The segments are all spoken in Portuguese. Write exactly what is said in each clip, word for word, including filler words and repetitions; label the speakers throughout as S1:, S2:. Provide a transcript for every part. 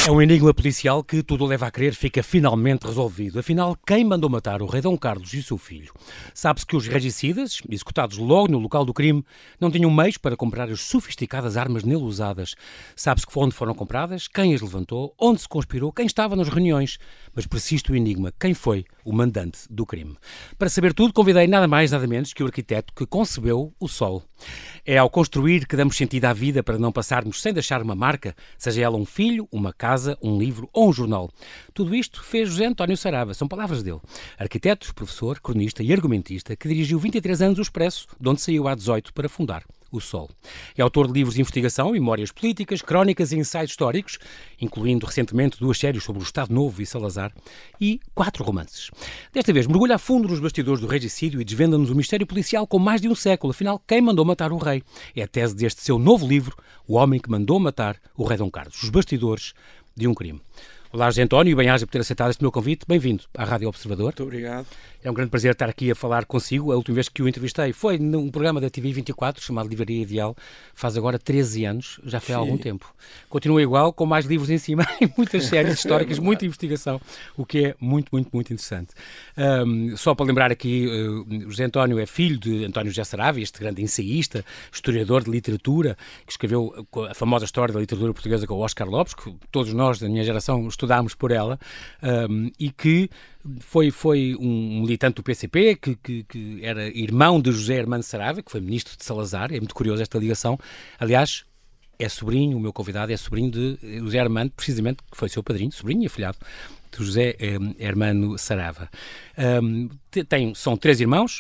S1: É um enigma policial que, tudo leva a crer, fica finalmente resolvido. Afinal, quem mandou matar o rei Dom Carlos e o seu filho? Sabe-se que os regicidas, executados logo no local do crime, não tinham meios para comprar as sofisticadas armas nele usadas. Sabe-se onde foram compradas, quem as levantou, onde se conspirou, quem estava nas reuniões. Mas persiste o enigma, quem foi o mandante do crime? Para saber tudo, convidei nada mais, nada menos que o arquiteto que concebeu o Sol. É ao construir que damos sentido à vida para não passarmos sem deixar uma marca, seja ela um filho, uma casa, um livro ou um jornal. Tudo isto fez José António Sarava, são palavras dele. Arquiteto, professor, cronista e argumentista que dirigiu vinte e três anos o Expresso, de onde saiu há dezoito para fundar o Sol. É autor de livros de investigação, memórias políticas, crónicas e ensaios históricos, incluindo recentemente duas séries sobre o Estado Novo e Salazar, e quatro romances. Desta vez mergulha a fundo nos bastidores do regicídio e desvenda-nos o mistério policial com mais de um século. Afinal, quem mandou matar o rei? É a tese deste seu novo livro, O Homem que Mandou Matar o Rei Dom Carlos, os bastidores de um crime. Olá, José António, e bem-aja por ter aceitado este meu convite. Bem-vindo à Rádio Observador.
S2: Muito obrigado.
S1: É um grande prazer estar aqui a falar consigo. A última vez que o entrevistei foi num programa da T V vinte e quatro, chamado Livraria Ideal. Faz agora treze anos, já foi há algum tempo. Continua igual, com mais livros em cima e muitas séries históricas, é muita investigação, o que é muito, muito, muito interessante. Um, só para lembrar aqui, uh, José António é filho de António José Sarava, este grande ensaísta, historiador de literatura, que escreveu a famosa história da literatura portuguesa com o Oscar Lopes, que todos nós, da minha geração, estudámos por ela, um, e que Foi, foi um militante do P C P, que, que, que era irmão de José Hermano Sarava, que foi ministro de Salazar. É muito curioso esta ligação. Aliás, é sobrinho, o meu convidado é sobrinho de José Hermano, precisamente, que foi seu padrinho, sobrinho e afilhado de José Hermano Sarava. Um, tem, são três irmãos.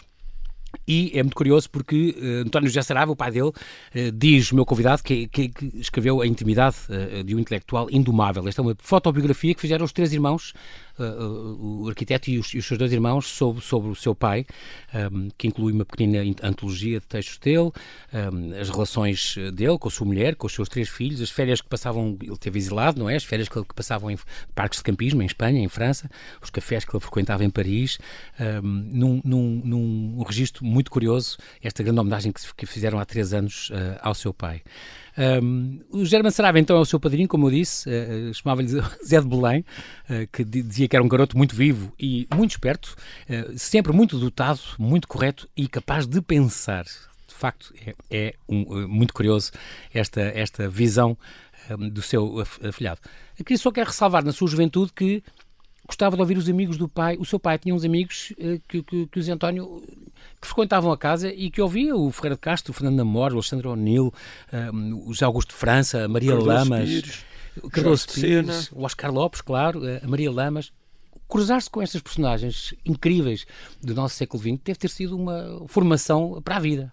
S1: E é muito curioso porque uh, António José Sarava, o pai dele, uh, diz, o meu convidado, que, que, que escreveu A Intimidade uh, de um Intelectual Indomável. Esta é uma fotobiografia que fizeram os três irmãos, uh, uh, o arquiteto e os, e os seus dois irmãos, sobre, sobre o seu pai, um, que inclui uma pequena antologia de textos dele, um, as relações dele com a sua mulher, com os seus três filhos, as férias que passavam, ele teve exilado, não é? As férias que, que passavam em parques de campismo, em Espanha, em França, os cafés que ele frequentava em Paris, um, num, num, num registro muito curioso, esta grande homenagem que, que fizeram há três anos uh, ao seu pai. Um, o José Hermano Sarava, então, é o seu padrinho, como eu disse, uh, chamava-lhe Zé de Belém, uh, que dizia que era um garoto muito vivo e muito esperto, uh, sempre muito dotado, muito correto e capaz de pensar. De facto, é, é um, uh, muito curioso esta, esta visão um, do seu afilhado. Eu queria só quero ressalvar na sua juventude que gostava de ouvir os amigos do pai. O seu pai tinha uns amigos uh, que, que, que o Zé António que frequentavam a casa e que ouvia o Ferreira de Castro, o Fernando Namor, o Alexandre O'Neill, um, o José Augusto de França, a Maria
S2: Cardoso
S1: Lamas,
S2: Pires,
S1: o Cardoso Pires, o Oscar Lopes, claro, a Maria Lamas. Cruzar-se com estas personagens incríveis do nosso século vinte deve ter sido uma formação para a vida.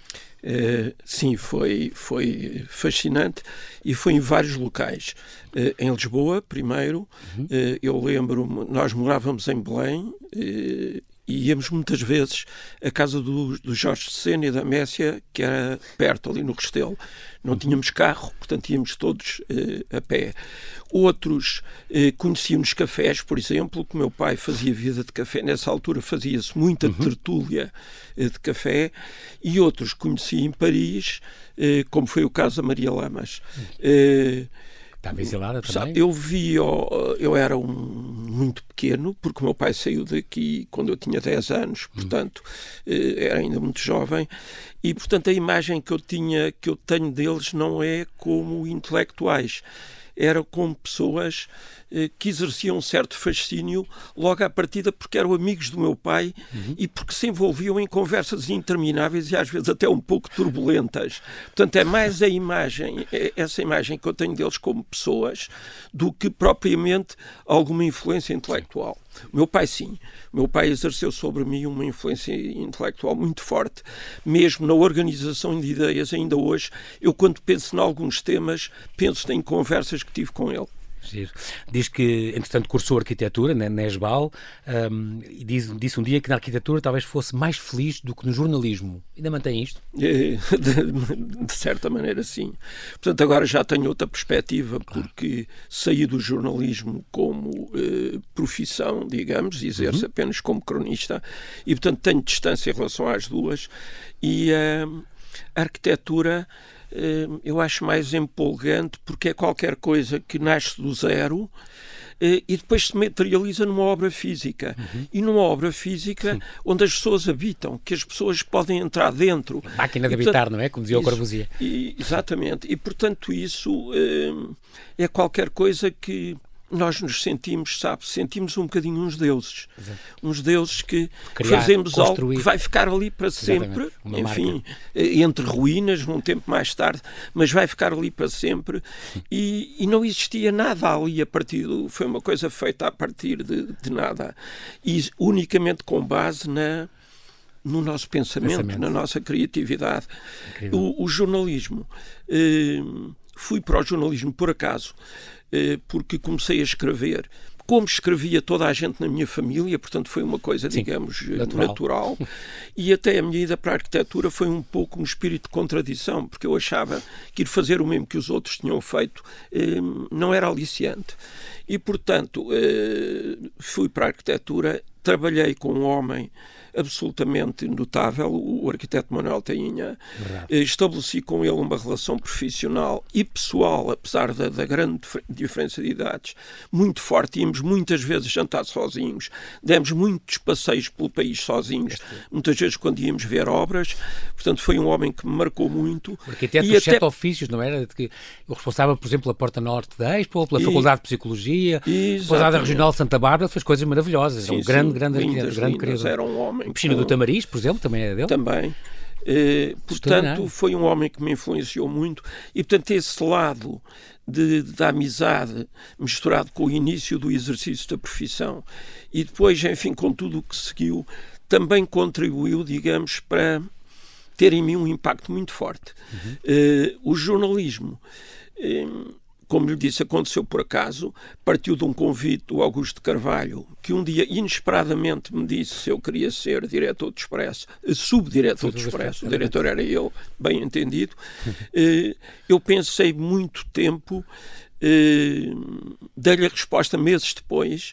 S2: Uh, sim, foi, foi fascinante e foi em vários locais. Uh, em Lisboa, primeiro, uhum. uh, eu lembro-me, nós morávamos em Belém uh, e íamos muitas vezes à casa do, do Jorge Sena e da Messia, que era perto, ali no Restelo. Não tínhamos carro, portanto íamos todos uh, a pé. Outros uh, conheciam nos cafés, por exemplo, que o meu pai fazia vida de café. Nessa altura fazia-se muita uhum. tertúlia uh, de café. E outros conheci em Paris, uh, como foi o caso da Maria Lamas. Uh,
S1: Estava exilada também?
S2: Eu vi, eu era um, muito pequeno, porque o meu pai saiu daqui quando eu tinha dez anos, portanto, hum. era ainda muito jovem, e, portanto, a imagem que eu tinha, que eu tenho deles não é como intelectuais, era como pessoas eh, que exerciam um certo fascínio logo à partida porque eram amigos do meu pai uhum. e porque se envolviam em conversas intermináveis e às vezes até um pouco turbulentas. Portanto, é mais a imagem, é essa imagem que eu tenho deles como pessoas do que propriamente alguma influência intelectual. O meu pai, sim. O meu pai exerceu sobre mim uma influência intelectual muito forte, mesmo na organização de ideias. Ainda hoje, eu quando penso em alguns temas, penso em conversas que tive com ele.
S1: Giro. Diz que, entretanto, cursou arquitetura na, na ESBAL um, e diz, disse um dia que na arquitetura talvez fosse mais feliz do que no jornalismo. Ainda mantém isto?
S2: De, de, de certa maneira, sim. Portanto, agora já tenho outra perspectiva, porque saí do jornalismo como eh, profissão, digamos, e exerço uhum. apenas como cronista, e, portanto, tenho distância em relação às duas. E eh, a arquitetura... eu acho mais empolgante porque é qualquer coisa que nasce do zero e depois se materializa numa obra física. Uhum. E numa obra física Sim. onde as pessoas habitam, que as pessoas podem entrar dentro.
S1: A máquina de e, habitar, portanto, não é? Como dizia isso, o Corbusier.
S2: E, exatamente. E, portanto, isso é, é qualquer coisa que nós nos sentimos, sabe, sentimos um bocadinho uns deuses. Exato. Uns deuses que Criar, fazemos construir. algo que vai ficar ali para sempre, enfim, marca. entre ruínas, num tempo mais tarde, mas vai ficar ali para sempre. E, e não existia nada ali a partir do... Foi uma coisa feita a partir de, de nada. E unicamente com base na... no nosso pensamento, pensamento. na nossa criatividade. O, o jornalismo. Eh, fui para o jornalismo por acaso, porque comecei a escrever como escrevia toda a gente na minha família, portanto foi uma coisa, Sim, digamos, natural. natural. E até a minha ida para a arquitetura foi um pouco um espírito de contradição, porque eu achava que ir fazer o mesmo que os outros tinham feito eh, não era aliciante. E, portanto, eh, fui para a arquitetura, trabalhei com um homem absolutamente notável, o arquiteto Manuel Tainha. Estabeleci com ele uma relação profissional e pessoal, apesar da, da grande diferença de idades, muito forte. Íamos muitas vezes jantar sozinhos, demos muitos passeios pelo país sozinhos, este... muitas vezes quando íamos ver obras. Portanto, foi um homem que me marcou muito.
S1: O arquiteto dos até... sete ofícios, não era? O responsável, por exemplo, pela Porta Norte da Expo, pela e... Faculdade de Psicologia, pela Regional de Santa Bárbara, fez coisas maravilhosas. Sim, era um grande, sim, grande arquiteto, grande criador.
S2: Era um homem.
S1: A Piscina com... do Tamariz, por exemplo, também é dele?
S2: Também. Eh, portanto, foi um homem que me influenciou muito e, portanto, esse lado de, da amizade misturado com o início do exercício da profissão e depois, enfim, com tudo o que seguiu, também contribuiu, digamos, para ter em mim um impacto muito forte. Uhum. Eh, o jornalismo... Eh, como lhe disse, aconteceu por acaso, partiu de um convite do Augusto Carvalho, que um dia, inesperadamente, me disse se eu queria ser diretor de Expresso, subdiretor de Expresso, o diretor era ele, bem entendido. Eu pensei muito tempo, dei-lhe a resposta meses depois,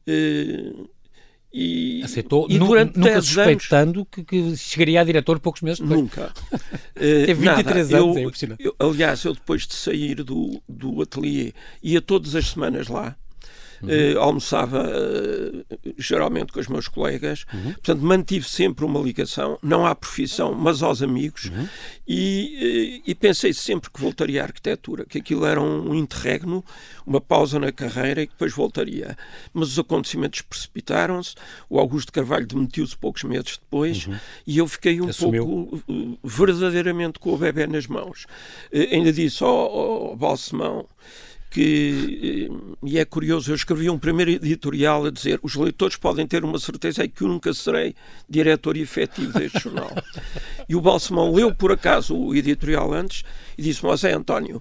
S2: E,
S1: aceitou, e durante nunca suspeitando anos, que, que chegaria a diretor poucos meses depois.
S2: Nunca.
S1: Teve vinte e três
S2: nada.
S1: anos,
S2: eu,
S1: é impressionante.
S2: Eu, aliás, eu depois de sair do, do ateliê, ia todas as semanas lá. Uhum. Uh, almoçava uh, geralmente com os meus colegas, uhum. portanto mantive sempre uma ligação, não à profissão, mas aos amigos, uhum. e, uh, e pensei sempre que voltaria à arquitetura, que aquilo era um interregno, uma pausa na carreira e que depois voltaria. Mas os acontecimentos precipitaram-se, o Augusto Carvalho demitiu-se poucos meses depois, uhum. e eu fiquei um Assumiu. pouco uh, verdadeiramente com o bebé nas mãos. Uh, ainda disse ao, ao Balsemão que, e é curioso, eu escrevi um primeiro editorial a dizer: os leitores podem ter uma certeza, é que eu nunca serei diretor efetivo deste jornal. E o Balsemão leu por acaso o editorial antes e disse-me: José António,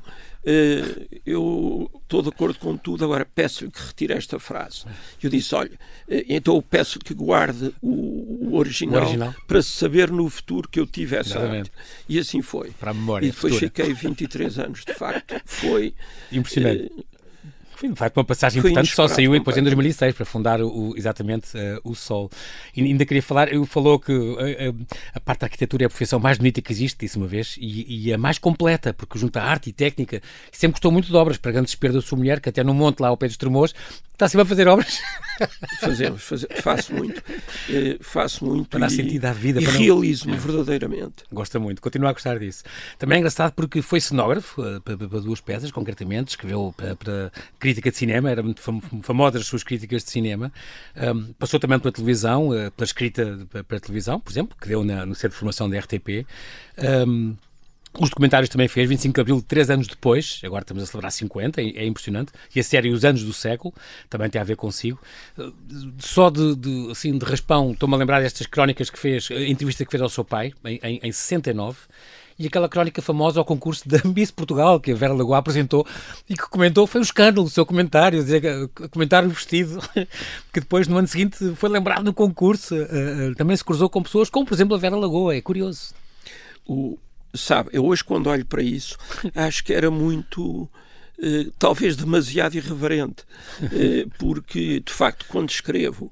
S2: eu estou de acordo com tudo, agora peço-lhe que retire esta frase. Eu disse: olha, então eu peço-lhe que guarde o, o, original, o original para saber no futuro que eu tive essa arte. E assim foi.
S1: Para a memória
S2: e depois
S1: futura.
S2: Fiquei vinte e três anos, de facto. Foi
S1: impressionante. Uh, Foi, de facto, uma passagem Foi importante, só saiu depois em dois mil e seis para fundar o, exatamente uh, o Sol. E ainda queria falar, eu falou que uh, uh, a parte da arquitetura é a profissão mais bonita que existe, disse uma vez, e, e a mais completa, porque junta arte e técnica. E sempre gostou muito de obras, para grande desespero da sua mulher, que até no monte lá ao pé dos Tremores está sempre a fazer obras.
S2: Fazemos, faz, faço muito, eh, faço muito
S1: para dar
S2: e,
S1: sentido à vida,
S2: e
S1: para
S2: realismo
S1: não...
S2: verdadeiramente.
S1: Gosta muito, continua a gostar disso. Também é engraçado porque foi cenógrafo uh, para, para duas peças, concretamente, escreveu para, para crítica de cinema, era muito famosa as suas críticas de cinema, um, passou também pela televisão, uh, pela escrita para, para a televisão, por exemplo, que deu na, no centro de formação da R T P. Um, Os documentários também fez, vinte e cinco de abril, três anos depois, agora estamos a celebrar cinquenta, é, é impressionante, e a série Os Anos do Século, também tem a ver consigo. Só de, de, assim, de raspão, estou-me a lembrar destas crónicas que fez, a entrevista que fez ao seu pai, em, em, em sessenta e nove, e aquela crónica famosa ao concurso da Miss Portugal, que a Vera Lagoa apresentou, e que comentou, foi um escândalo o seu comentário, dizer, comentário vestido, que depois, no ano seguinte, foi lembrado no concurso, uh, uh, também se cruzou com pessoas, como, por exemplo, a Vera Lagoa, é curioso.
S2: O... Sabe, eu hoje quando olho para isso acho que era muito, eh, talvez demasiado irreverente, eh, porque de facto quando escrevo, quer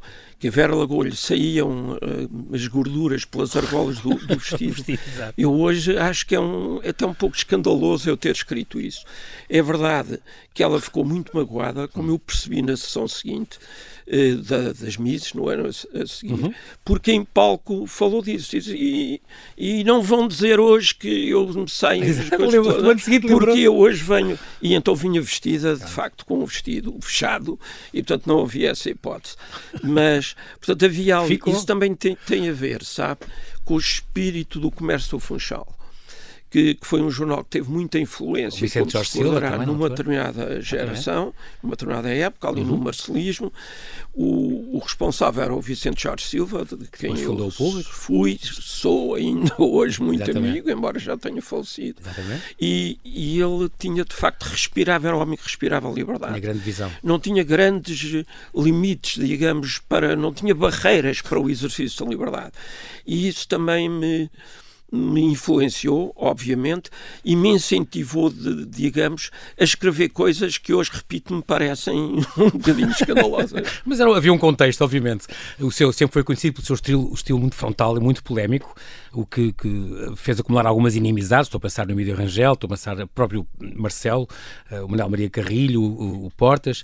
S2: que a Vera Lagoa lhe saíam uh, as gorduras pelas argolas do, do vestido.
S1: vestido
S2: eu hoje acho que é, um, é até um pouco escandaloso eu ter escrito isso. É verdade que ela ficou muito magoada, como eu percebi na sessão seguinte, uh, da, das Misses, no ano a, a seguir, uhum. porque em palco falou disso. E, e não vão dizer hoje que eu me saio das coisas todas, porque eu hoje venho... E então vinha vestida, de facto, com um vestido fechado, e portanto não havia essa hipótese. Mas, portanto, havia algo... Ficou? Isso também tem, tem a ver, sabe, com o espírito do Comércio do Funchal. Que, que foi um jornal que teve muita influência, como se falará, numa determinada geração, numa determinada época, ali uhum. no marcelismo. O, o responsável era o Vicente Jorge Silva, de quem
S1: Mas
S2: eu
S1: o público.
S2: fui, sou ainda hoje muito
S1: Exatamente.
S2: amigo, embora já tenha falecido.
S1: Exatamente.
S2: E, e ele tinha, de facto, respirava, era um homem que respirava a liberdade.
S1: Tinha grande visão.
S2: Não tinha grandes limites, digamos, para, não tinha barreiras para o exercício da liberdade. E isso também me... me influenciou, obviamente, e me incentivou, de, digamos, a escrever coisas que hoje, repito, me parecem um bocadinho escandalosas.
S1: Mas era, havia um contexto, obviamente. O seu sempre foi conhecido pelo seu estilo, estilo muito frontal e muito polémico, o que, que fez acumular algumas inimizades. Estou a pensar no Emílio Rangel, estou a pensar no próprio Marcelo, o Manuel Maria Carrilho, o, o Portas.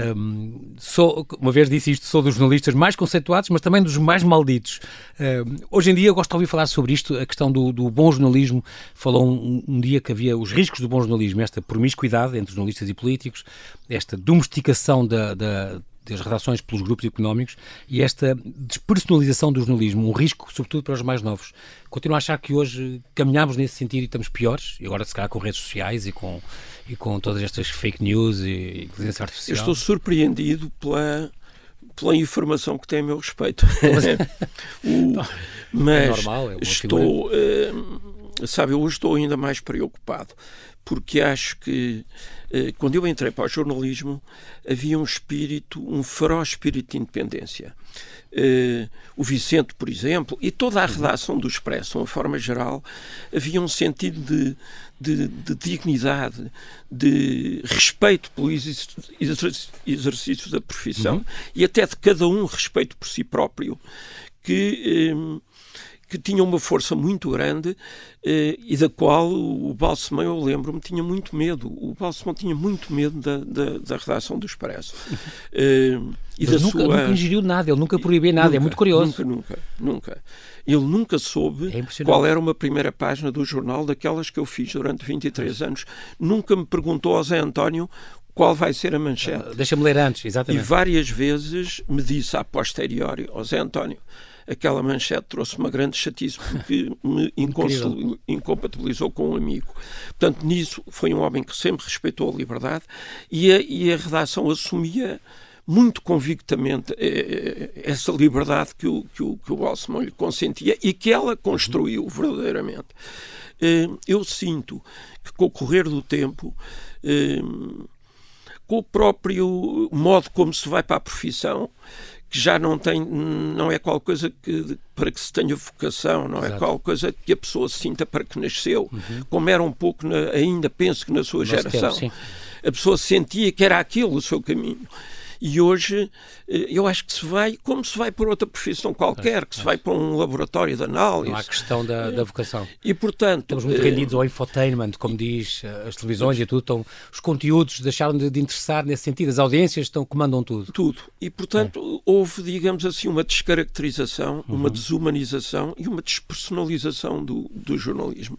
S1: Um, sou, uma vez disse isto, sou dos jornalistas mais conceituados, mas também dos mais malditos. Um, hoje em dia eu gosto de ouvir falar sobre isto, a questão do, do bom jornalismo. Falou um, um dia que havia os riscos do bom jornalismo, esta promiscuidade entre jornalistas e políticos, esta domesticação da, da, das redações pelos grupos económicos e esta despersonalização do jornalismo, um risco sobretudo para os mais novos. Continuo a achar que hoje caminhamos nesse sentido e estamos piores, e agora se calhar com redes sociais e com, e com todas estas fake news e inteligência artificial.
S2: Eu estou surpreendido pela... pela informação que tem a meu respeito. o, mas
S1: é normal, é uma
S2: estou, uh, sabe, eu hoje estou ainda mais preocupado, porque acho que uh, quando eu entrei para o jornalismo havia um espírito, um feroz espírito de independência. Uh, o Vicente, por exemplo, e toda a redação do Expresso, de uma forma geral, havia um sentido de, de, de dignidade, de respeito pelo exercício da profissão uhum. e até de cada um respeito por si próprio, que, um, que tinha uma força muito grande uh, e da qual o Balsemão, eu lembro-me, tinha muito medo. O Balsemão tinha muito medo da, da, da redação do Expresso. Uh, e
S1: Mas
S2: da
S1: nunca,
S2: sua...
S1: nunca ingeriu nada, ele nunca proibiu nada,
S2: nunca,
S1: é muito curioso.
S2: Nunca, nunca, nunca. Ele nunca soube
S1: é
S2: qual era uma primeira página do jornal daquelas que eu fiz durante vinte e três anos. Nunca me perguntou ao Zé António qual vai ser a manchete.
S1: Deixa-me ler antes, exatamente.
S2: E várias vezes me disse a posteriori ao Zé António: aquela manchete trouxe uma grande chatice porque me incompatibilizou com um amigo. Portanto, nisso foi um homem que sempre respeitou a liberdade e a, e a redação assumia muito convictamente eh, essa liberdade que o, que o, que o Balsemão lhe consentia e que ela construiu verdadeiramente. Eh, eu sinto que com o correr do tempo, eh, com o próprio modo como se vai para a profissão, que já não tem, não é qualquer coisa que, para que se tenha vocação, não Exato. É qualquer coisa que a pessoa sinta para que nasceu, uhum. como era um pouco, na, ainda penso que na sua Nosso geração, tempo, a pessoa sentia que era aquilo o seu caminho. E hoje eu acho que se vai, como se vai por outra profissão qualquer, que se vai para um laboratório de análise.
S1: Não há questão da, da vocação.
S2: E, portanto...
S1: Estamos muito rendidos ao infotainment, como diz as televisões e tudo. Estão, os conteúdos deixaram de, de interessar nesse sentido. As audiências estão, comandam tudo.
S2: Tudo. E, portanto, é. houve, digamos assim, uma descaracterização, uhum. uma desumanização e uma despersonalização do, do jornalismo.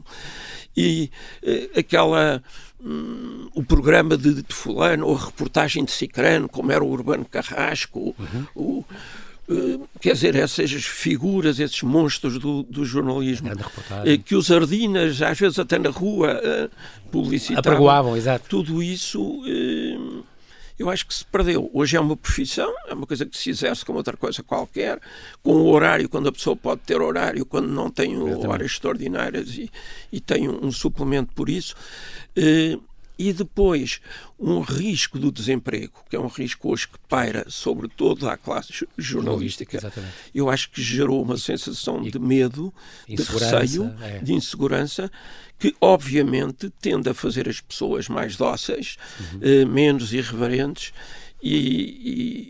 S2: E eh, aquela... Hum, o programa de, de fulano, ou a reportagem de Cicrano, como era o Urbano Carrasco, uhum. o, uh, quer dizer, essas figuras, esses monstros do, do jornalismo, uh, que os Ardinas, às vezes até na rua, uh, publicitavam.
S1: Apregoavam, exato.
S2: Tudo isso... Uh, eu acho que se perdeu. Hoje é uma profissão, é uma coisa que se exerce como outra coisa qualquer, com o horário, quando a pessoa pode ter horário, quando não tem horários extraordinárias e, e tem um, um suplemento por isso. Uh, e depois, um risco do desemprego, que é um risco hoje que paira sobre toda a classe jornalística.
S1: Exatamente.
S2: Eu acho que gerou uma sensação e, de medo, de receio, é. de insegurança, que obviamente tende a fazer as pessoas mais dóceis, uhum. uh, menos irreverentes e,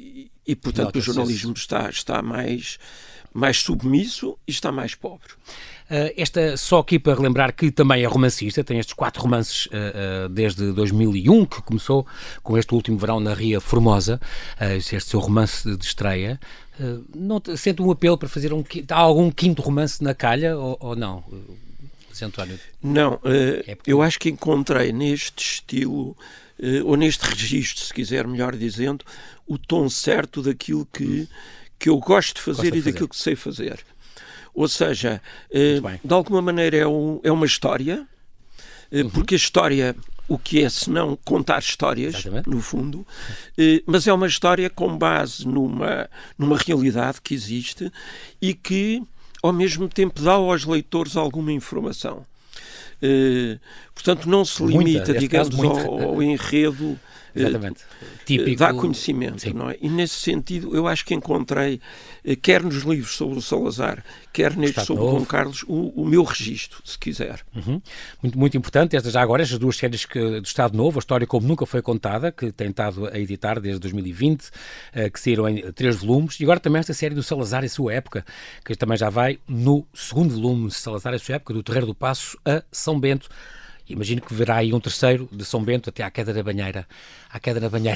S2: e portanto, o jornalismo está, está mais, mais submisso e está mais pobre.
S1: Uh, esta, só aqui para relembrar que também é romancista, tem estes quatro romances uh, uh, desde dois mil e um, que começou com este último verão na Ria Formosa, uh, este seu romance de estreia. Uh, não sente um apelo para fazer um... Há algum quinto romance na calha ou, ou não? Uh, António?
S2: Não, uh, é porque... eu acho que encontrei neste estilo, uh, ou neste registro, se quiser melhor dizendo, o tom certo daquilo que, que eu gosto de fazer Gosto de e fazer. daquilo que sei fazer. Ou seja, uh, de alguma maneira é, um, é uma história, uh, uhum. porque a história, o que é senão contar histórias, Exatamente. no fundo, uh, mas é uma história com base numa, numa realidade que existe e que, ao mesmo tempo, dá aos leitores alguma informação. Uh, portanto, não se limita, muita, digamos, ao, ao enredo.
S1: Exatamente. Típico...
S2: Dá conhecimento, Sim. não é? E nesse sentido eu acho que encontrei, quer nos livros sobre o Salazar, quer neste sobre o Dom Carlos, o, o meu registro, se quiser.
S1: Uhum. Muito, muito importante, estas, já agora, estas duas séries que, do Estado Novo, a história como nunca foi contada, que tem estado a editar desde dois mil e vinte, que saíram em três volumes, e agora também esta série do Salazar e sua época, que também já vai no segundo volume, Salazar e sua época, do Terreiro do Paço a São Bento. Imagino que verá aí um terceiro de São Bento até à queda da banheira. À queda da banheira.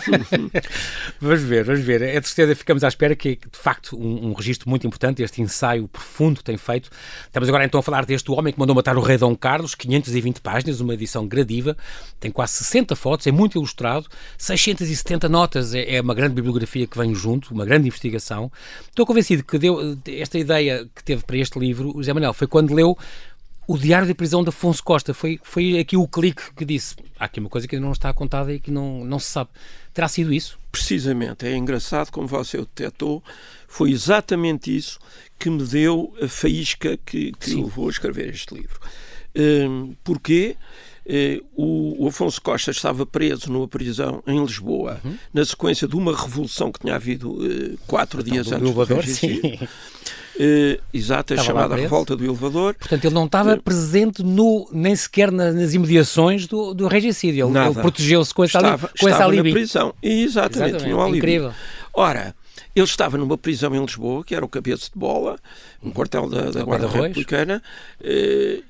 S1: Vamos ver, vamos ver. É de certeza, ficamos à espera que, de facto, um, um registro muito importante, este ensaio profundo que tem feito. Estamos agora então a falar deste homem que mandou matar o rei Dom Carlos, quinhentas e vinte páginas, uma edição gradiva, tem quase sessenta fotos, é muito ilustrado, seiscentas e setenta notas, é, é uma grande bibliografia que vem junto, uma grande investigação. Estou convencido que deu esta ideia que teve para este livro, o José Manuel, foi quando leu O Diário da Prisão de Afonso Costa. Foi, foi aqui o clique que disse, há aqui uma coisa que não está contada e que não, não se sabe. Terá sido isso?
S2: Precisamente. É engraçado como você o detectou. Foi exatamente isso que me deu a faísca que, que levou a escrever este livro. Um, porquê? Uh, o, o Afonso Costa estava preso numa prisão em Lisboa, uhum. na sequência de uma revolução que tinha havido uh, quatro então, dias do antes
S1: elevador,
S2: do regicídio. Uh, exato, a chamada revolta do elevador.
S1: Portanto, ele não estava uh, presente no, nem sequer nas, nas imediações do, do regicídio. Ele, ele protegeu-se com essa,
S2: estava,
S1: com essa
S2: estava
S1: alibi.
S2: na prisão. Exatamente,
S1: Exatamente.
S2: tinha um alibi.
S1: Incrível.
S2: Ora, ele estava numa prisão em Lisboa, que era o Cabeça de Bola, um quartel da, da Guarda Republicana, uh,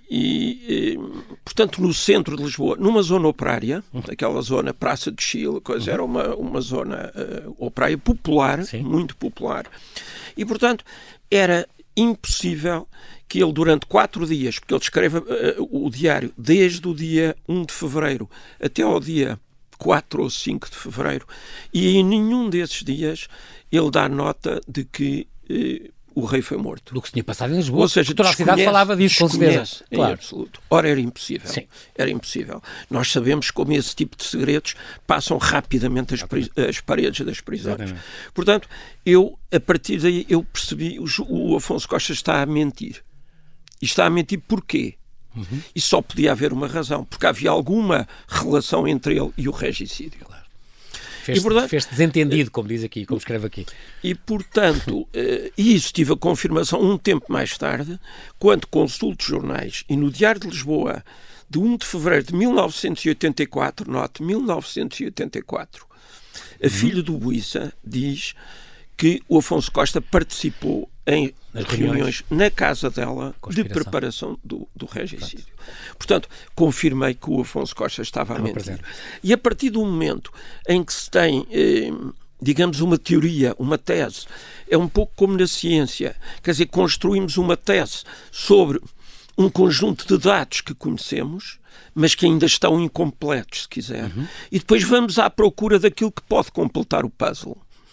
S2: e, e, portanto, no centro de Lisboa, numa zona operária, uhum. aquela zona Praça de Chile, coisa, uhum. era uma, uma zona uh, operária popular, Sim. muito popular. E, portanto, era impossível que ele, durante quatro dias, porque ele escreve uh, o diário desde o dia um de fevereiro até ao dia quatro ou cinco de fevereiro, e em nenhum desses dias ele dá nota de que uh, o rei foi morto.
S1: Do que se tinha passado em Lisboa.
S2: Ou seja,
S1: toda a cidade falava disso, com certeza.
S2: Em
S1: claro.
S2: absoluto. Ora, era impossível.
S1: Sim.
S2: Era impossível. Nós sabemos como esse tipo de segredos passam rapidamente as, as paredes das prisões. Exatamente. Portanto, eu, a partir daí, eu percebi, o, o Afonso Costa está a mentir. E está a mentir porquê? Uhum. E só podia haver uma razão, porque havia alguma relação entre ele e o regicídio.
S1: Claro. Fez, fez desentendido, como diz aqui, como escreve aqui.
S2: E, portanto, e isso tive a confirmação um tempo mais tarde, quando consulto jornais, e no Diário de Lisboa, de um de fevereiro de mil novecentos e oitenta e quatro, note, mil novecentos e oitenta e quatro, a uhum. filha do Buissa diz que o Afonso Costa participou em Nas reuniões, reuniões na casa dela de preparação do, do regicídio. Pronto. Portanto, confirmei que o Afonso Costa estava a mentir. Presente. E a partir do momento em que se tem, eh, digamos, uma teoria, uma tese, é um pouco como na ciência, quer dizer, construímos uma tese sobre um conjunto de dados que conhecemos, mas que ainda estão incompletos, se quiser, uhum. e depois vamos à procura daquilo que pode completar o puzzle.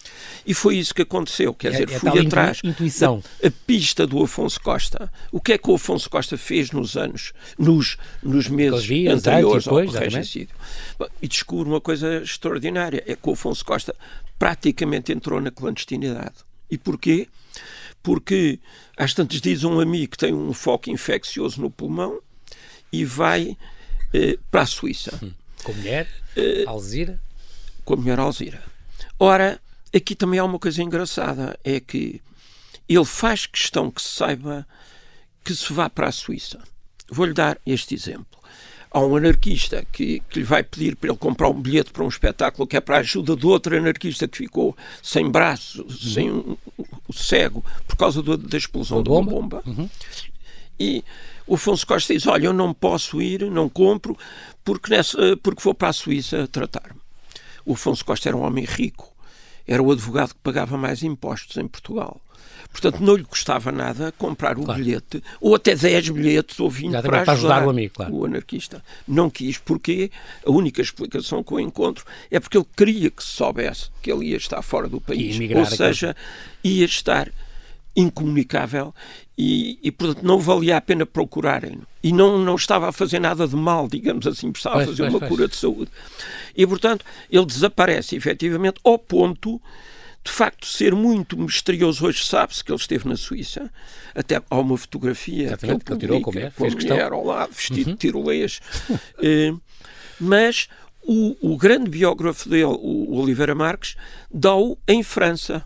S2: E foi isso que aconteceu, quer dizer, é, é fui atrás
S1: intuição.
S2: A, a pista do Afonso Costa. O que é que o Afonso Costa fez nos anos, nos, nos meses dias, anteriores depois, ao regicídio? E descubro uma coisa extraordinária, é que o Afonso Costa praticamente entrou na clandestinidade. E porquê? Porque às tantas dias um amigo que tem um foco infeccioso no pulmão e vai eh, para a Suíça.
S1: Hum. Com a mulher, eh, Alzira?
S2: Com a mulher Alzira. Ora, aqui também há uma coisa engraçada, é que ele faz questão que se saiba que se vá para a Suíça. Vou-lhe dar este exemplo. há um anarquista que, que lhe vai pedir para ele comprar um bilhete para um espetáculo que é para a ajuda de outro anarquista que ficou sem braço, uhum. sem um, um, cego, por causa do, da explosão de uma bomba. Uhum. E o Afonso Costa diz, olha, eu não posso ir, não compro, porque, nessa, porque vou para a Suíça tratar-me. O Afonso Costa era um homem rico, era o advogado que pagava mais impostos em Portugal. Portanto, não lhe custava nada comprar o claro. bilhete, ou até dez bilhetes, ou vinte, para, para ajudar, ajudar o, amigo, claro. o anarquista. Não quis, porque a única explicação que eu encontro é porque ele queria que se soubesse que ele ia estar fora do país. Ou seja, aqui. ia estar incomunicável e, e, portanto, não valia a pena procurarem. E não, não estava a fazer nada de mal, digamos assim, estava pois, a fazer pois, uma pois. cura de saúde. E, portanto, ele desaparece, efetivamente, ao ponto... de facto, ser muito misterioso. Hoje sabe-se que ele esteve na Suíça. Até há uma fotografia que ele, que ele tirou com a fez mulher ao lado, vestido uhum. de tirolês. uh, mas o, o grande biógrafo dele, o Oliveira Marques, dá-o em França,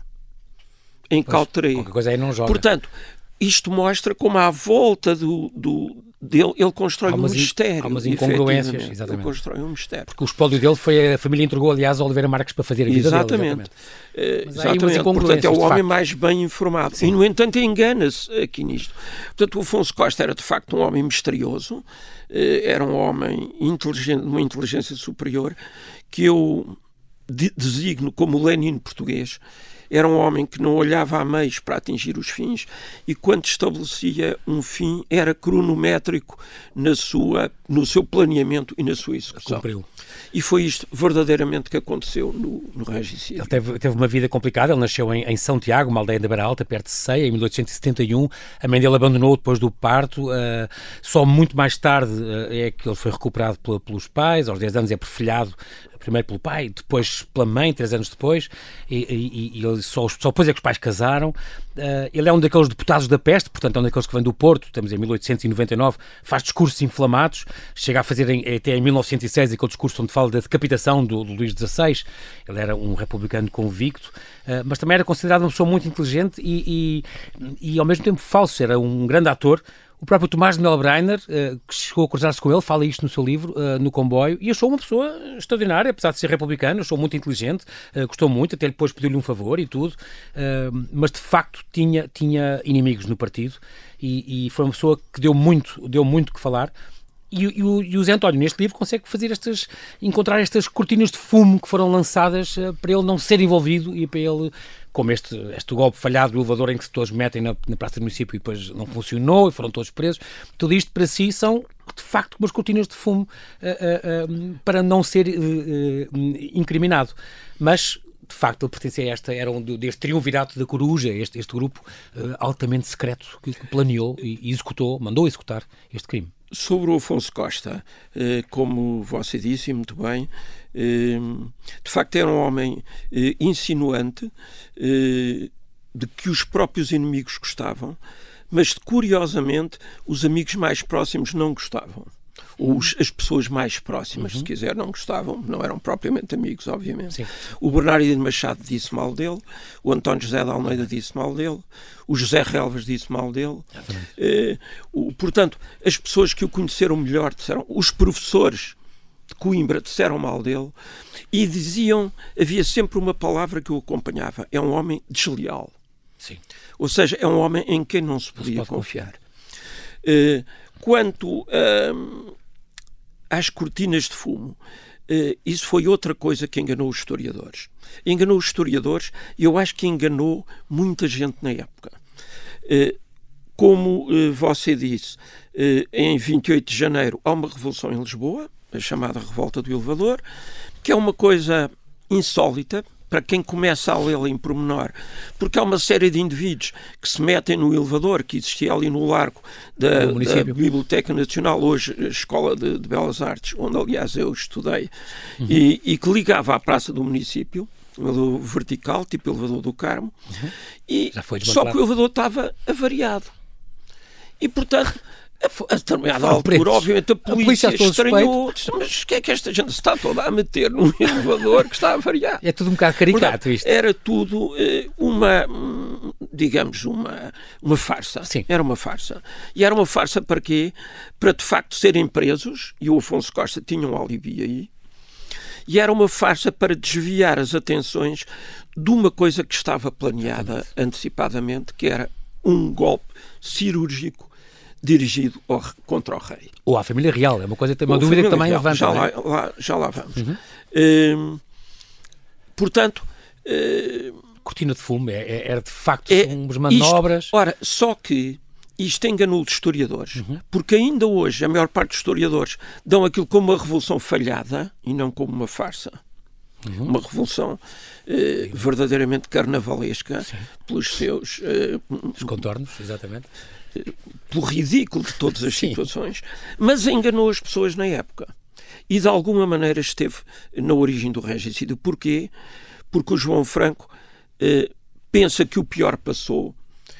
S2: em Cauterets.
S1: Qualquer coisa aí não joga.
S2: Portanto, isto mostra como à volta do... do dele, ele constrói um mistério.
S1: Há umas incongruências, exatamente.
S2: Ele constrói um mistério.
S1: Porque o espólio dele foi, a família entregou, aliás, a Oliveira Marques para fazer a vida
S2: exatamente.
S1: dele.
S2: Exatamente. Uh, exatamente. Portanto, é o homem mais bem informado. Sim. E, no entanto, engana-se aqui nisto. Portanto, o Afonso Costa era, de facto, um homem misterioso, uh, era um homem inteligente, de uma inteligência superior, que eu de designo como o Lenin português. Era um homem que não olhava a meios para atingir os fins e, quando estabelecia um fim, era cronométrico na sua, no seu planeamento e na sua execução.
S1: Cumpriu.
S2: E foi isto verdadeiramente que aconteceu no, no regicídio.
S1: Ele teve, teve uma vida complicada. Ele nasceu em, em São Tiago, uma aldeia da Beira Alta, perto de Ceia, em mil oitocentos e setenta e um. A mãe dele abandonou depois do parto. Uh, só muito mais tarde uh, é que ele foi recuperado pela, pelos pais. Aos dez anos é perfilhado, primeiro pelo pai, depois pela mãe, três anos depois, e, e, e ele só, só depois é que os pais casaram. Uh, ele é um daqueles deputados da peste, portanto é um daqueles que vem do Porto, estamos em mil oitocentos e noventa e nove, faz discursos inflamados, chega a fazer em, até em mil novecentos e seis aquele discurso onde fala da decapitação do, do Luís dezasseis. Ele era um republicano convicto, uh, mas também era considerado uma pessoa muito inteligente e, e, e ao mesmo tempo falso, era um grande ator. O próprio Tomás de Melbreiner, uh, que chegou a cruzar-se com ele, fala isto no seu livro, uh, no Comboio, e achou uma pessoa extraordinária, apesar de ser republicano, achou muito inteligente, uh, gostou muito, até depois pediu-lhe um favor e tudo, uh, mas de facto tinha, tinha inimigos no partido e, e foi uma pessoa que deu muito, deu muito que falar. E, e, o, e o Zé António, neste livro, consegue fazer estas, encontrar estas cortinas de fumo que foram lançadas uh, para ele não ser envolvido e para ele, como este, este golpe falhado do elevador em que se todos metem na, na Praça do Município e depois não funcionou e foram todos presos, tudo isto para si são, de facto, umas cortinas de fumo uh, uh, uh, para não ser uh, uh, incriminado. Mas, de facto, ele pertencia a esta, era um deste triunvirato da Coruja, este, este grupo uh, altamente secreto que, que planeou e, e executou, mandou executar este crime.
S2: Sobre o Afonso Costa, como você disse muito bem, de facto era um homem insinuante, de que os próprios inimigos gostavam, mas curiosamente os amigos mais próximos não gostavam. Ou os, as pessoas mais próximas, uhum. se quiser, não gostavam, não eram propriamente amigos, obviamente. Sim. O Bernardino Machado disse mal dele, o António José de Almeida disse mal dele, o José Relvas disse mal dele. Uh, o, portanto, as pessoas que o conheceram melhor disseram, os professores de Coimbra disseram mal dele e diziam, havia sempre uma palavra que o acompanhava, é um homem desleal. Sim. Ou seja, é um homem em quem não se podia não se confiar. confiar. Uh, quanto uh, às cortinas de fumo, uh, isso foi outra coisa que enganou os historiadores. Enganou os historiadores e eu acho que enganou muita gente na época. Uh, como uh, você disse, uh, em vinte e oito de janeiro há uma revolução em Lisboa, a chamada Revolta do Elevador, que é uma coisa insólita para quem começa a lê-la em pormenor, porque há uma série de indivíduos que se metem no elevador que existia ali no largo da, da Biblioteca Nacional, hoje a Escola de, de Belas Artes, onde aliás eu estudei, uhum. e, e que ligava à Praça do Município, um elevador vertical, tipo elevador do Carmo, uhum. e só que o elevador estava avariado. E, portanto, A determinada altura, obviamente, a polícia, a polícia estranhou. Mas o que é que esta gente está toda a meter num elevador que está a variar?
S1: É tudo um bocado caricato. Portanto, isto.
S2: Era tudo uma, digamos, uma, uma farsa.
S1: Sim.
S2: Era uma farsa. E era uma farsa para quê? Para, de facto, serem presos, e o Afonso Costa tinha um alibi aí, e era uma farsa para desviar as atenções de uma coisa que estava planeada antecipadamente, que era um golpe cirúrgico dirigido ao, contra o rei.
S1: Ou à família real, é uma coisa, uma dúvida que também
S2: real.
S1: levanta.
S2: Já lá, lá, já lá vamos. Uhum. Hum, portanto... Hum,
S1: cortina de fumo, é, era de facto
S2: é,
S1: umas manobras...
S2: Isto, ora, só que isto enganou os historiadores, uhum. porque ainda hoje a maior parte dos historiadores dão aquilo como uma revolução falhada e não como uma farsa. Uhum. Uma revolução eh, verdadeiramente carnavalesca. Sim. Pelos seus... Eh,
S1: os contornos, exatamente.
S2: Pelo ridículo de todas as Sim. situações, mas enganou as pessoas na época. E de alguma maneira esteve na origem do regicídio. Porquê? Porque o João Franco eh, pensa que o pior passou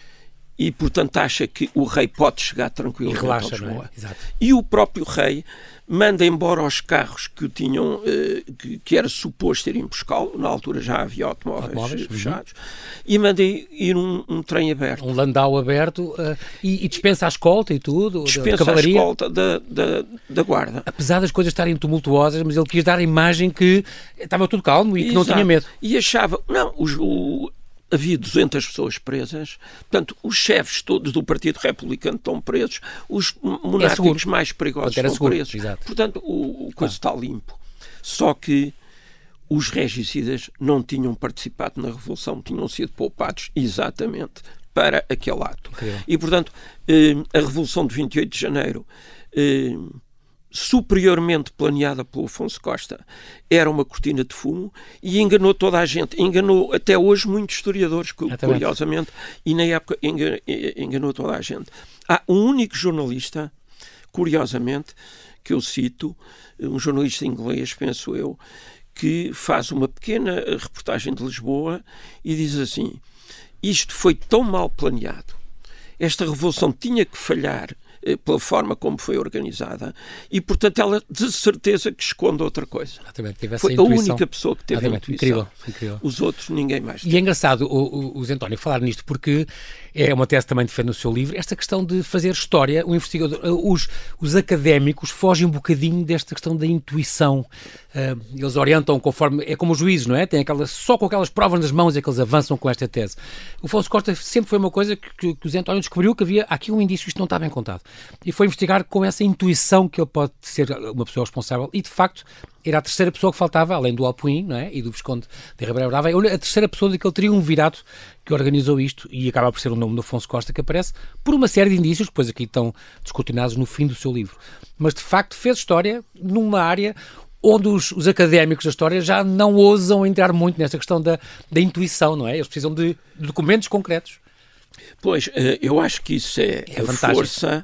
S2: e, portanto, acha que o rei pode chegar tranquilo.
S1: E relaxa, não é? Exato.
S2: E o próprio rei manda embora os carros que o tinham, eh, que, que era suposto ir buscá-lo. Na altura já havia automóveis, automóveis fechados. Uhum. E manda ir um, um trem aberto.
S1: Um landau aberto uh, e, e dispensa a escolta e tudo.
S2: Dispensa
S1: da cavalaria.
S2: a escolta da, da, da guarda.
S1: Apesar das coisas estarem tumultuosas, mas ele quis dar a imagem que estava tudo calmo e que Exato. Não tinha medo.
S2: E achava... Não, os, o, havia duzentas pessoas presas, portanto, os chefes todos do Partido Republicano estão presos, os monárquicos é mais perigosos estão seguro. presos.
S1: Exato.
S2: Portanto, o, o coisa está limpo. Só que os regicidas não tinham participado na Revolução, tinham sido poupados exatamente para aquele ato.
S1: Incrível.
S2: E, portanto, eh, a Revolução de vinte e oito de janeiro... Eh, superiormente planeada pelo Afonso Costa, era uma cortina de fumo e enganou toda a gente. Enganou até hoje muitos historiadores, curiosamente, e na época enganou toda a gente. Há um único jornalista, curiosamente, que eu cito, um jornalista inglês, penso eu, que faz uma pequena reportagem de Lisboa e diz assim: isto foi tão mal planeado, esta revolução tinha que falhar pela forma como foi organizada e, portanto, ela de certeza que esconde outra coisa. Foi a única pessoa que teve a intuição.
S1: Incrível, incrível.
S2: Os outros, ninguém mais teve.
S1: E é engraçado o, o, o Zé António falar nisto porque é uma tese que também defende no seu livro, esta questão de fazer história, o investigador, os, os académicos fogem um bocadinho desta questão da intuição. Uh, eles orientam conforme... É como os juízes, não é? Tem aquelas, só com aquelas provas nas mãos é que eles avançam com esta tese. O Afonso Costa sempre foi uma coisa que, que, que o Zé António descobriu que havia aqui um indício, isto não está bem contado. E foi investigar com essa intuição que ele pode ser uma pessoa responsável e, de facto, era a terceira pessoa que faltava, além do Alpuim, não é? E do Visconde de Ribeira Brava, a terceira pessoa daquele triunvirato que organizou isto e acaba por ser o nome do Afonso Costa que aparece por uma série de indícios, que depois aqui estão descortinados no fim do seu livro. Mas, de facto, fez história numa área onde os, os académicos da história já não ousam entrar muito nesta questão da, da intuição, não é? Eles precisam de, de documentos concretos.
S2: Pois, eu acho que isso é, é a vantagem. Força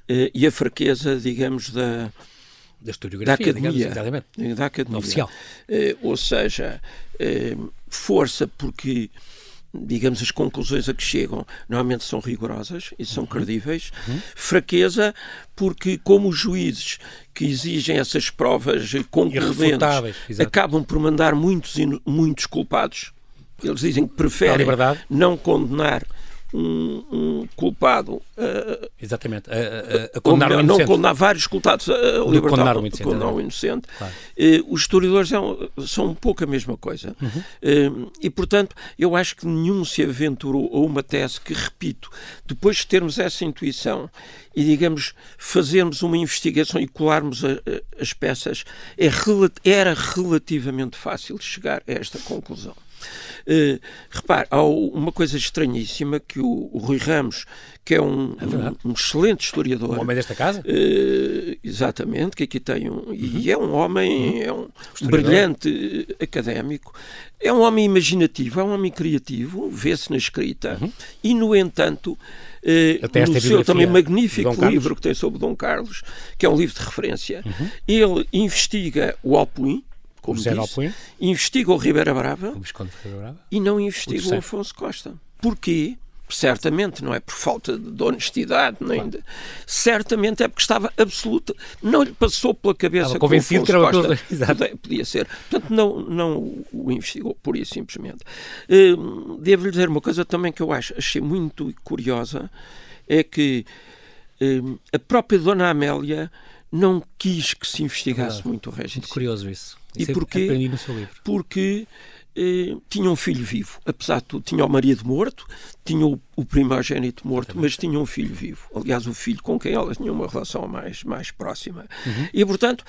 S2: e a fraqueza, digamos, da...
S1: Da historiografia,
S2: da academia,
S1: digamos,
S2: da academia.
S1: Oficial.
S2: Uh, ou seja, uh, força porque, digamos, as conclusões a que chegam normalmente são rigorosas e são uhum. credíveis. Uhum. Fraqueza porque, como os juízes que exigem essas provas concludentes acabam por mandar muitos, muitos culpados, eles dizem que preferem não condenar Um, um culpado uh,
S1: exatamente a, a, a condenar
S2: não,
S1: o inocente.
S2: Não condenar vários culpados a libertar
S1: condenar o inocente,
S2: condenar o inocente. Claro. Uh, os historiadores são, são um pouco a mesma coisa. Uhum. Uh, e portanto eu acho que nenhum se aventurou a uma tese que, repito, depois de termos essa intuição e, digamos, fazermos uma investigação e colarmos a, a, as peças, é, era relativamente fácil chegar a esta conclusão. Uh, repare, há uma coisa estranhíssima que o, o Rui Ramos, que é um, é um, um excelente historiador,
S1: um homem desta casa,
S2: uh, exatamente, que aqui tem um, uhum. e é um homem, uhum. é um brilhante académico, é um homem imaginativo, é um homem criativo, vê-se na escrita, uhum. e no entanto uh, no seu também magnífico livro que tem sobre Dom Carlos, que é um livro de referência, uhum. ele investiga o Alpuim, como disse, investiga o Ribeira Brava,
S1: o Visconde de Ribeira Brava,
S2: e não investiga o, o Afonso Costa. Porquê? certamente não é por falta de honestidade, nem claro. de, certamente é porque estava absoluta, não lhe passou pela cabeça
S1: estava convencido que era uma coisa,
S2: podia, podia ser, portanto não, não o investigou pura e simplesmente. Uh, devo-lhe dizer uma coisa também que eu acho, achei muito curiosa, é que uh, a própria Dona Amélia não quis que se investigasse é muito o regicídio.
S1: Muito curioso isso.
S2: E porquê?
S1: Aprendi no seu livro.
S2: Porque eh, tinha um filho vivo. Apesar de tudo, tinha o marido morto, tinha o, o primogénito morto, mas tinha um filho vivo. Aliás, o filho com quem ela tinha uma relação mais, mais próxima. Uhum. E, portanto,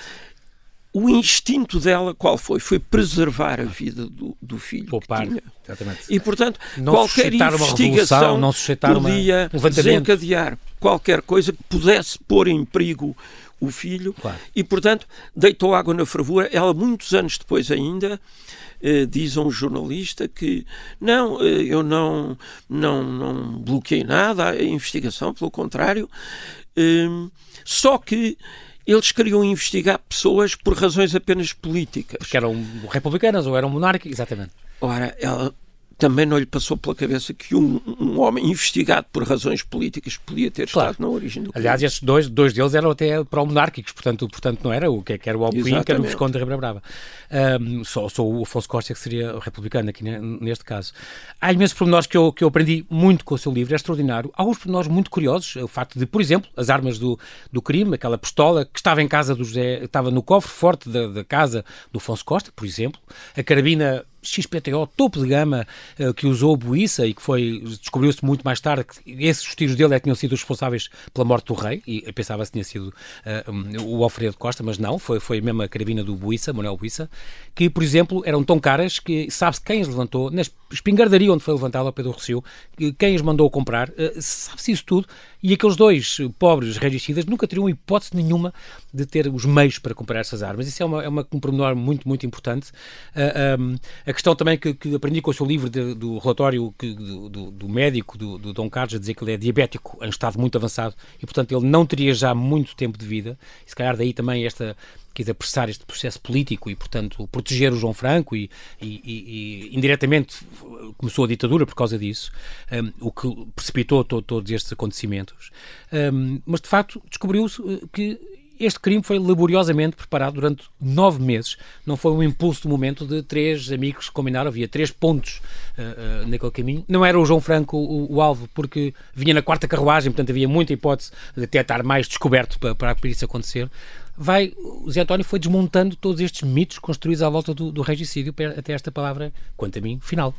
S2: o instinto dela qual foi? Foi preservar a vida do, do filho
S1: Poupar,
S2: que tinha.
S1: Exatamente.
S2: E, portanto,
S1: não
S2: qualquer investigação
S1: não
S2: podia
S1: uma, um
S2: desencadear qualquer coisa que pudesse pôr em perigo o filho,
S1: claro.
S2: E, portanto, deitou água na fervura. Ela, muitos anos depois ainda, eh, diz a um jornalista que não, eh, eu não, não, não bloqueei nada a investigação, pelo contrário, eh, só que eles queriam investigar pessoas por razões apenas políticas.
S1: Porque eram republicanas ou eram monárquicas, exatamente.
S2: Ora, ela também não lhe passou pela cabeça que um, um homem investigado por razões políticas podia ter
S1: claro.
S2: estado na origem do crime.
S1: Aliás, estes dois, dois deles eram até pró-monárquicos, portanto, portanto não era o que era o Alpuim, que era o Visconde da Ribeira Brava. Um, só, só o Afonso Costa que seria republicano aqui neste caso. Há imensos pormenores que eu, que eu aprendi muito com o seu livro, é extraordinário. Há alguns pormenores muito curiosos, o facto de, por exemplo, as armas do, do crime, aquela pistola que estava em casa do José, estava no cofre forte da, da casa do Afonso Costa, por exemplo, a carabina X P T O, topo de gama, uh, que usou o Buissa e que foi, descobriu-se muito mais tarde que esses tiros dele é que tinham sido os responsáveis pela morte do rei, e eu pensava que tinha sido uh, um, o Alfredo Costa, mas não, foi, foi mesmo a carabina do Buissa, Manuel Buissa, que, por exemplo, eram tão caras que sabe-se quem as levantou, na espingardaria onde foi levantado ao Pedro Rossio, quem as mandou comprar, uh, sabe-se isso tudo, e aqueles dois pobres regicidas nunca teriam hipótese nenhuma de ter os meios para comprar essas armas. Isso é, uma, é uma, um pormenor muito, muito importante. Uh, um, a questão também que, que aprendi com o seu livro de, do relatório que, do, do, do médico, do, do Dom Carlos, a dizer que ele é diabético em estado muito avançado e, portanto, ele não teria já muito tempo de vida. E se calhar daí também esta, quis apressar este processo político e, portanto, proteger o João Franco e, e, e, e indiretamente começou a ditadura por causa disso, um, o que precipitou to, todos estes acontecimentos. Um, mas, de facto, descobriu-se que este crime foi laboriosamente preparado durante nove meses. Não foi um impulso de momento de três amigos que combinaram. Havia três pontos uh, uh, naquele caminho. Não era o João Franco o, o alvo, porque vinha na quarta carruagem, portanto havia muita hipótese de até estar mais descoberto para, para isso acontecer. Vai, o Zé António foi desmontando todos estes mitos construídos à volta do, do regicídio até esta palavra, quanto a mim, final.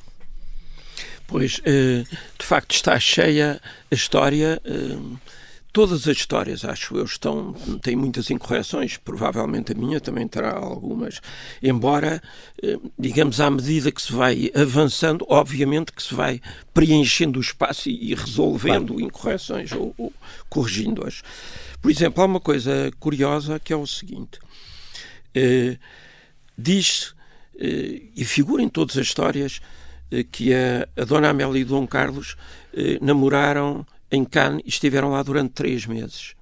S2: Pois, uh, de facto está cheia a história... Uh... Todas as histórias, acho eu, estão, têm muitas incorreções, provavelmente a minha também terá algumas, embora, digamos, à medida que se vai avançando, obviamente que se vai preenchendo o espaço e resolvendo claro. incorreções ou, ou corrigindo-as. Por exemplo, há uma coisa curiosa que é o seguinte, eh, diz, eh, e figura em todas as histórias, eh, que a, a Dona Amélia e o Dom Carlos eh, namoraram em Cannes e estiveram lá durante três meses.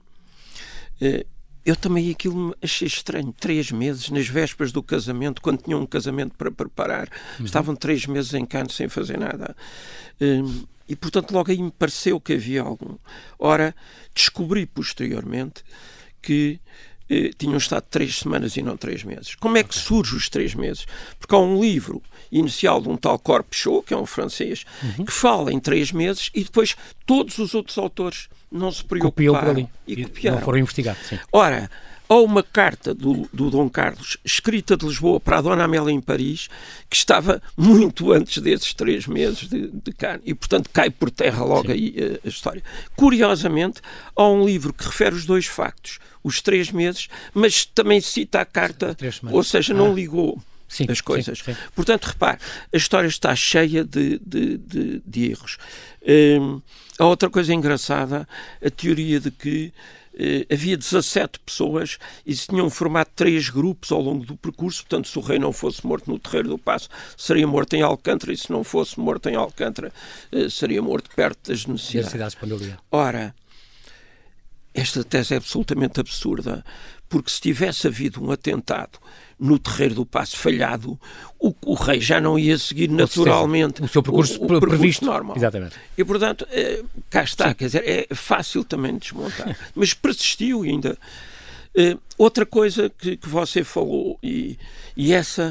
S2: Eu também aquilo me achei estranho. Três meses, nas vésperas do casamento, quando tinham um casamento para preparar, uhum. estavam três meses em Cannes sem fazer nada. E, portanto, logo aí me pareceu que havia algum. Ora, descobri posteriormente que eh, tinham estado três semanas e não três meses. Como é que okay. surge os três meses? Porque há um livro inicial de um tal Corpechot, que é um francês, uhum. que fala em três meses e depois todos os outros autores não se preocuparam
S1: e,
S2: e copiaram.
S1: Não foram investigar. Sim.
S2: Ora, há uma carta do, do Dom Carlos, escrita de Lisboa para a Dona Amélia em Paris, que estava muito antes desses três meses de, de Cannes. E, portanto, cai por terra logo Sim. aí a, a história. Curiosamente, há um livro que refere os dois factos, os três meses, mas também cita a carta, ou seja, não ah. ligou sim, as coisas. Sim, sim. Portanto, repare, a história está cheia de, de, de, de erros. Hum, há outra coisa engraçada, a teoria de que Uh, havia dezassete pessoas e se tinham formado três grupos ao longo do percurso, portanto, se o rei não fosse morto no Terreiro do Paço, seria morto em Alcântara, e se não fosse morto em Alcântara, uh, seria morto perto das necessidades.
S1: Cidades.
S2: Ora, esta tese é absolutamente absurda, porque se tivesse havido um atentado no Terreiro do Paço falhado, o, o rei já não ia seguir naturalmente
S1: o seu percurso, o, o percurso previsto normal. Exatamente.
S2: E, portanto, é, cá está, Sim. quer dizer, é fácil também desmontar. Mas persistiu ainda. É, outra coisa que, que você falou, e, e essa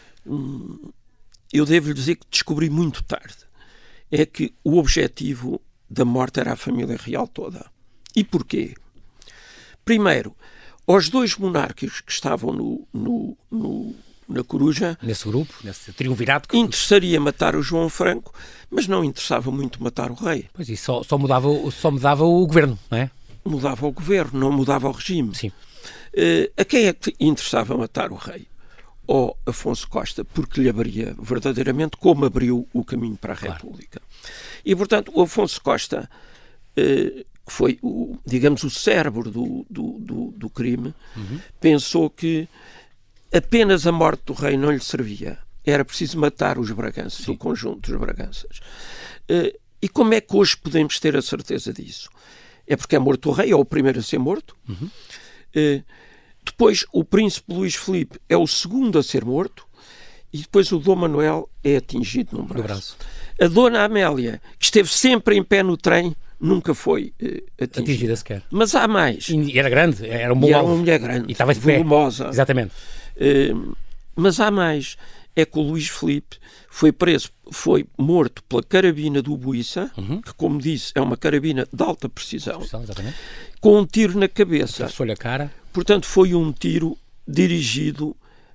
S2: hum, eu devo-lhe dizer que descobri muito tarde, é que o objetivo da morte era a família real toda. E porquê? Primeiro, aos dois monárquicos que estavam no, no, no, na Coruja...
S1: Nesse grupo, nesse triunvirato... Que...
S2: interessaria matar o João Franco, mas não interessava muito matar o rei.
S1: Pois, e só, só, mudava, só mudava o governo, não é?
S2: Mudava o governo, não mudava o regime.
S1: Sim.
S2: Uh, a quem é que interessava matar o rei? Ou Afonso Costa, porque lhe abriria verdadeiramente como abriu o caminho para a claro. República. E, portanto, o Afonso Costa... Uh, que foi, o, digamos, o cérebro do, do, do, do crime, uhum. pensou que apenas a morte do rei não lhe servia. Era preciso matar os Braganças, Sim. o conjunto dos Braganças. Uh, e como é que hoje podemos ter a certeza disso? É porque é morto o rei, é o primeiro a ser morto. Uhum. Uh, depois, o príncipe Luís Filipe é o segundo a ser morto. E depois o Dom Manuel é atingido num braço. braço. A Dona Amélia, que esteve sempre em pé no trem, nunca foi uh, atingida.
S1: atingida sequer.
S2: Mas há mais.
S1: E era grande, era um bom
S2: e era uma mulher grande,
S1: e estava de pé.
S2: Volumosa.
S1: Exatamente.
S2: Uh, mas há mais. É que o Luís Filipe foi preso, foi morto pela carabina do Buissa, uhum. que, como disse, é uma carabina de alta precisão,
S1: exatamente.
S2: Com um tiro na cabeça.
S1: Foi a cara.
S2: Portanto, foi um tiro dirigido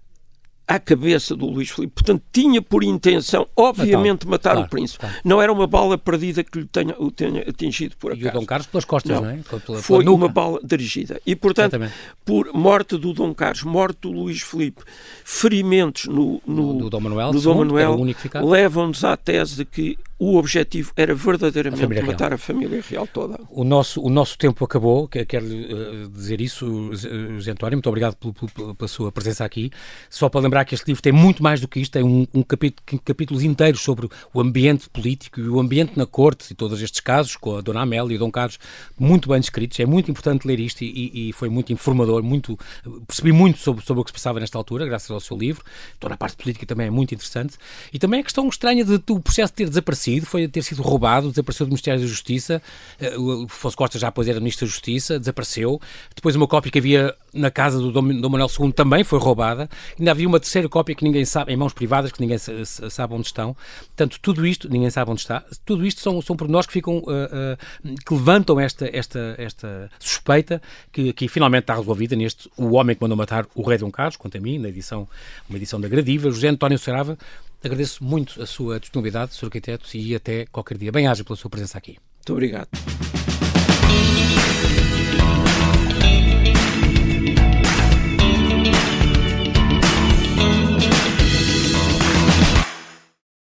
S2: à cabeça do Luís Filipe. Portanto, tinha por intenção, obviamente, matar claro, o príncipe. Claro. Não era uma bala perdida que lhe tenha, o tenha atingido por acaso.
S1: E o Dom Carlos pelas costas, não, não é?
S2: Foi, pela, foi pela uma bala dirigida. E, portanto, Exatamente. Por morte do Dom Carlos, morte do Luís Filipe, ferimentos no, no,
S1: do Dom Manuel,
S2: no Dom Manuel levam-nos à tese de que o objetivo era verdadeiramente a matar a família real toda.
S1: O nosso, o nosso tempo acabou, quero uh, dizer isso, José António, muito obrigado pelo, pelo, pela sua presença aqui. Só para lembrar que este livro tem muito mais do que isto, tem um, um capítulo, capítulos inteiros sobre o ambiente político e o ambiente na corte e todos estes casos, com a Dona Amélia e o Dom Carlos, muito bem descritos. É muito importante ler isto e, e foi muito informador, muito, percebi muito sobre, sobre o que se passava nesta altura, graças ao seu livro. Toda a parte política também é muito interessante. E também a questão estranha de, de o processo ter desaparecido, foi ter sido roubado, desapareceu do Ministério da Justiça, o Afonso Costa já depois era Ministro da Justiça, desapareceu. Depois uma cópia que havia na casa do Dom, Dom Manuel segundo também foi roubada. Ainda havia uma terceira cópia que ninguém sabe, em mãos privadas, que ninguém sabe onde estão. Portanto, tudo isto, ninguém sabe onde está, tudo isto são, são pormenores que ficam, uh, uh, que levantam esta, esta, esta suspeita que, que finalmente está resolvida neste O Homem que Mandou Matar o Rei Dom Carlos, quanto a mim, na edição, uma edição da Gradiva. José António Saraiva, agradeço muito a sua disponibilidade, senhor Arquiteto, e até qualquer dia. Bem-aja pela sua presença aqui.
S2: Muito obrigado.